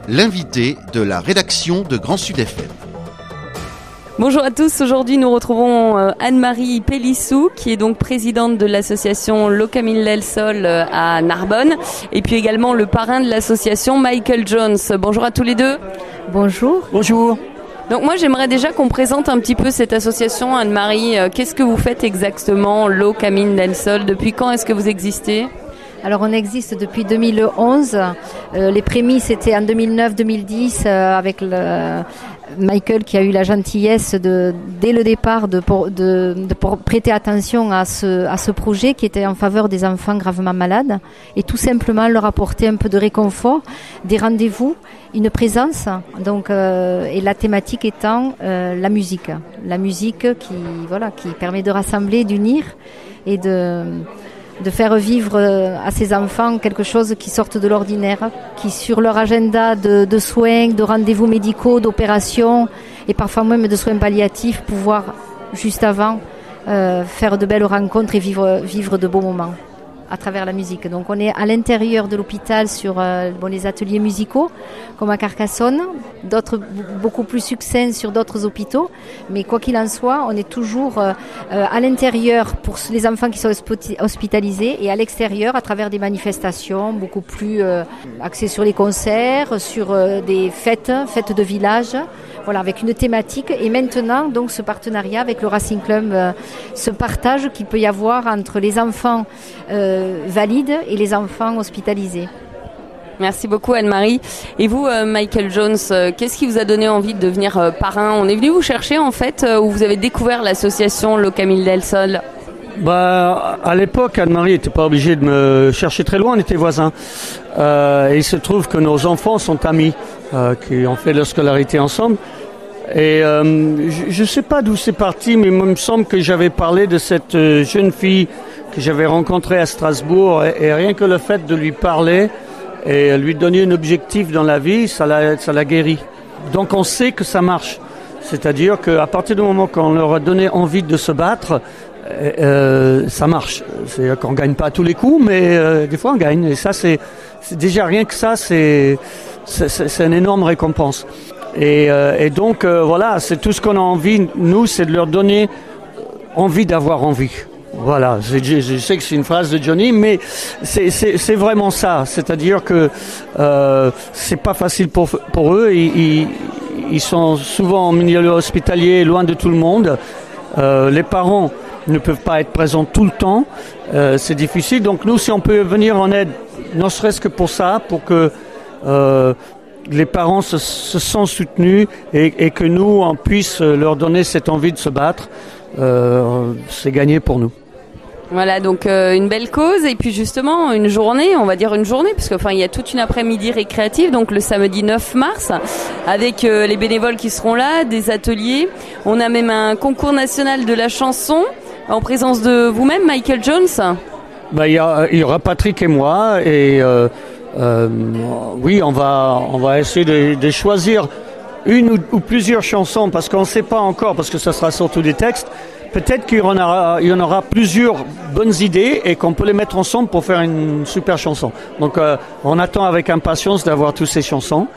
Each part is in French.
l'invité de la rédaction de Grand Sud FM. Bonjour à tous, aujourd'hui nous retrouvons Anne-Marie Pélissou qui est donc présidente de l'association Lo Camin del Sol à Narbonne et puis également le parrain de l'association Michael Jones. Bonjour à tous les deux. Bonjour. Bonjour. Donc moi j'aimerais déjà qu'on présente un petit peu cette association, Anne-Marie. Qu'est-ce que vous faites exactement, Lo Camin del Sol? Depuis quand est-ce que vous existez? Alors on existe depuis 2011. Les prémices étaient en 2009-2010 avec Michael qui a eu la gentillesse dès le départ de prêter attention à ce projet qui était en faveur des enfants gravement malades et tout simplement leur apporter un peu de réconfort, des rendez-vous, une présence. Donc et la thématique étant la musique qui permet de rassembler, d'unir et de faire vivre à ces enfants quelque chose qui sorte de l'ordinaire, qui sur leur agenda de soins, de rendez-vous médicaux, d'opérations et parfois même de soins palliatifs, pouvoir juste avant faire de belles rencontres et vivre de beaux moments à travers la musique. Donc on est à l'intérieur de l'hôpital sur les ateliers musicaux comme à Carcassonne, d'autres beaucoup plus succincts sur d'autres hôpitaux, mais quoi qu'il en soit, on est toujours à l'intérieur pour les enfants qui sont hospitalisés et à l'extérieur à travers des manifestations beaucoup plus axées sur les concerts, sur des fêtes de village, voilà, avec une thématique et maintenant donc ce partenariat avec le Racing Club, ce partage qu'il peut y avoir entre les enfants valides et les enfants hospitalisés. Merci beaucoup Anne-Marie. Et vous Michael Jones, qu'est-ce qui vous a donné envie de devenir parrain? On est venu vous chercher en fait, où vous avez découvert l'association Lo Camin del Sol. À l'époque, Anne-Marie n'était pas obligée de me chercher très loin, on était voisins. Et il se trouve que nos enfants sont amis, qui ont fait leur scolarité ensemble. Et je ne sais pas d'où c'est parti, mais il me semble que j'avais parlé de cette jeune fille que j'avais rencontrée à Strasbourg. Et rien que le fait de lui parler et lui donner un objectif dans la vie, ça l'a guéri. Donc on sait que ça marche. C'est-à-dire qu'à partir du moment qu'on leur a donné envie de se battre, ça marche. C'est-à-dire qu'on ne gagne pas à tous les coups, mais des fois on gagne. Et ça, c'est déjà rien que ça, c'est une énorme récompense. Et donc voilà, c'est tout ce qu'on a envie, nous, c'est de leur donner envie d'avoir envie. Voilà, je sais que c'est une phrase de Johnny, mais c'est vraiment ça. C'est-à-dire que c'est pas facile pour eux. Ils sont souvent en milieu hospitalier, loin de tout le monde. Les parents ne peuvent pas être présents tout le temps. C'est difficile. Donc nous, si on peut venir en aide, ne serait-ce que pour ça, pour que les parents se sentent soutenus et que nous, on puisse leur donner cette envie de se battre, c'est gagné pour nous. Voilà, donc une belle cause et puis justement une journée, parce que il y a toute une après-midi récréative, donc le samedi 9 mars, avec les bénévoles qui seront là, des ateliers. On a même un concours national de la chanson en présence de vous-même, Michael Jones. Il y aura Patrick et moi et oui, on va essayer de choisir une ou plusieurs chansons parce qu'on ne sait pas encore, parce que ça sera surtout des textes. Peut-être qu'il y en aura plusieurs bonnes idées et qu'on peut les mettre ensemble pour faire une super chanson. Donc on attend avec impatience d'avoir toutes ces chansons.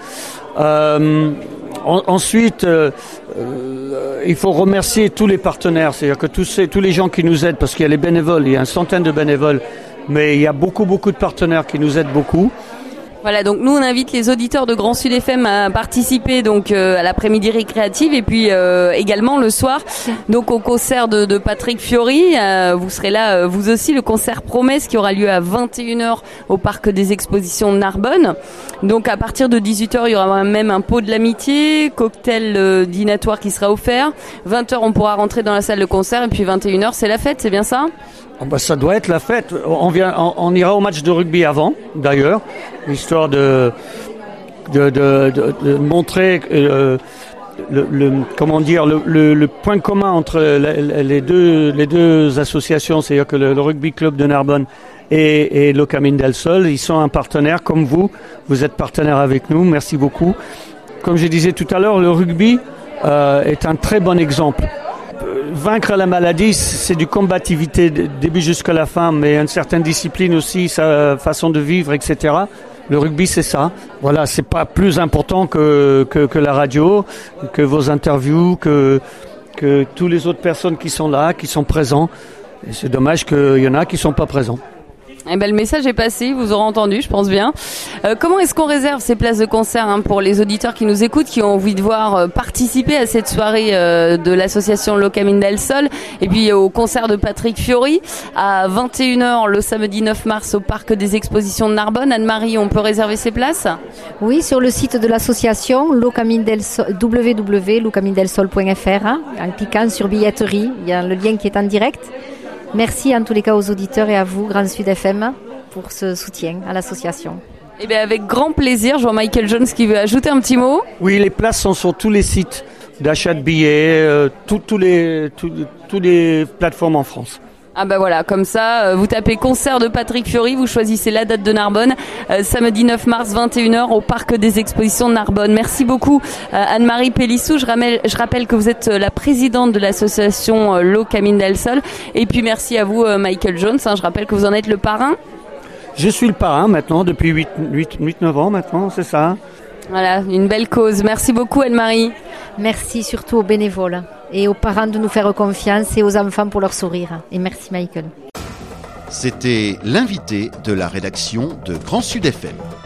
Ensuite, il faut remercier tous les partenaires, c'est-à-dire que tous les gens qui nous aident, parce qu'il y a les bénévoles, il y a une centaine de bénévoles, mais il y a beaucoup de partenaires qui nous aident beaucoup. Voilà, donc nous on invite les auditeurs de Grand Sud FM à participer donc à l'après-midi récréative et puis également le soir donc au concert de Patrick Fiori. Vous serez là vous aussi, le concert Promesse qui aura lieu à 21h au parc des expositions de Narbonne. Donc à partir de 18h, il y aura même un pot de l'amitié, cocktail dînatoire qui sera offert. 20h, on pourra rentrer dans la salle de concert et puis 21h, c'est la fête, c'est bien ça ? Ça doit être la fête. On ira au match de rugby avant, d'ailleurs, histoire de montrer le point commun entre les deux associations, c'est-à-dire que le rugby club de Narbonne et Lo Camin del Sol, ils sont un partenaire comme vous êtes partenaire avec nous, merci beaucoup. Comme je disais tout à l'heure, le rugby est un très bon exemple. Vaincre la maladie, c'est du combativité début jusqu'à la fin, mais une certaine discipline aussi, sa façon de vivre, etc. Le rugby, c'est ça. Voilà, c'est pas plus important que la radio, que vos interviews, que toutes les autres personnes qui sont là, qui sont présents. Et c'est dommage qu'il y en a qui sont pas présents. Eh ben, le message est passé, vous aurez entendu, je pense bien. Comment est-ce qu'on réserve ces places de concert pour les auditeurs qui nous écoutent, qui ont envie de voir participer à cette soirée de l'association Lo Camin del Sol et puis au concert de Patrick Fiori à 21h le samedi 9 mars au Parc des Expositions de Narbonne. Anne-Marie, on peut réserver ces places ? Oui, sur le site de l'association www.locamindelsol.fr, en cliquant sur billetterie, il y a le lien qui est en direct. Merci en tous les cas aux auditeurs et à vous, Grand Sud FM, pour ce soutien à l'association. Eh bien, avec grand plaisir. Jean-Michael Jones qui veut ajouter un petit mot. Oui, les places sont sur tous les sites d'achat de billets, tous les plateformes en France. Ah bah voilà, comme ça, vous tapez concert de Patrick Fiori, vous choisissez la date de Narbonne, samedi 9 mars 21h au Parc des Expositions de Narbonne. Merci beaucoup Anne-Marie Pélissou, je rappelle que vous êtes la présidente de l'association Lo Camin del Sol, et puis merci à vous Michael Jones, je rappelle que vous en êtes le parrain. Je suis le parrain maintenant, depuis 8-9 ans maintenant, c'est ça. Voilà, une belle cause. Merci beaucoup Anne-Marie. Merci surtout aux bénévoles et aux parents de nous faire confiance et aux enfants pour leur sourire. Et merci Michael. C'était l'invité de la rédaction de Grand Sud FM.